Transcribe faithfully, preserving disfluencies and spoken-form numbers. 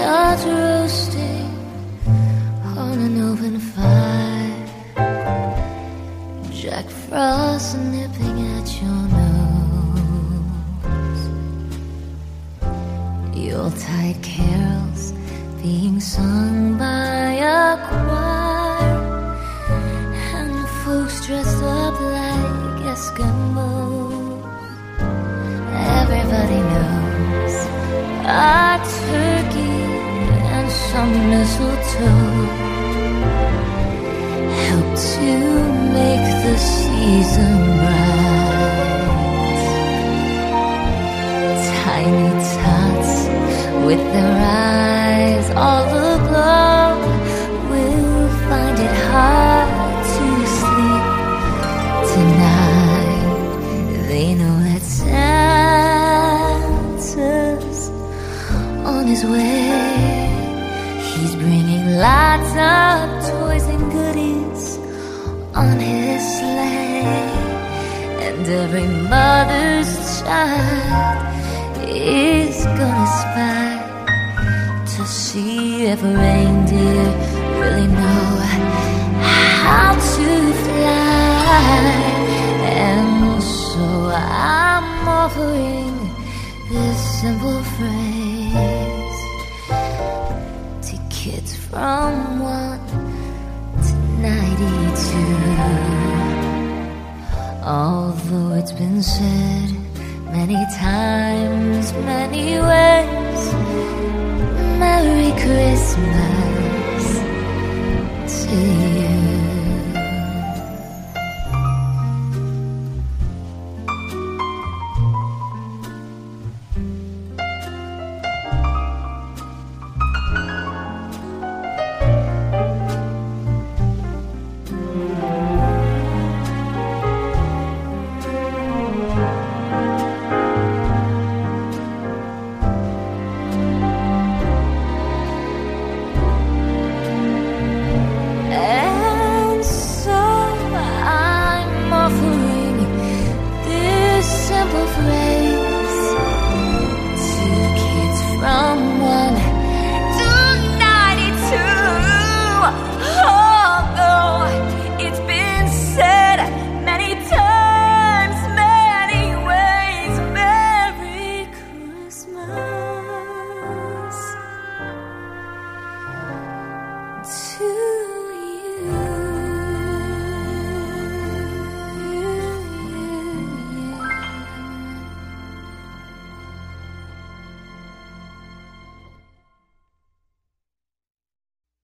nuts roasting on an open fire, Jack Frost nipping at your nose, Yuletide carols being sung by a choir, and folks dressed up like Eskimos. Everybody knows a turkey and some mistletoe help to make the season bright. Tiny tots with their eyes all aglow will find it hard to sleep tonight. They know that Santa's on his way. He's bringing lots of toys and goodies on his sleigh, and every mother's child is gonna spy to see if reindeer really know how to fly. And so I'm offering this simple phrase to kids from one to ninety-two. Although it's been said many times, many ways, Merry Christmas to you. To